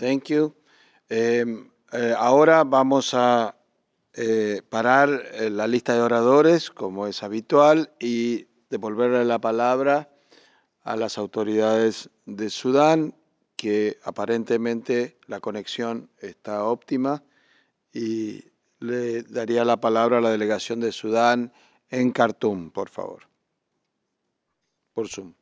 Thank you. Ahora vamos a parar la lista de oradores, como es habitual, y devolverle la palabra a las autoridades de Sudán, que aparentemente la conexión está óptima, y le daría la palabra a la delegación de Sudán en Khartoum, por favor, por Zoom.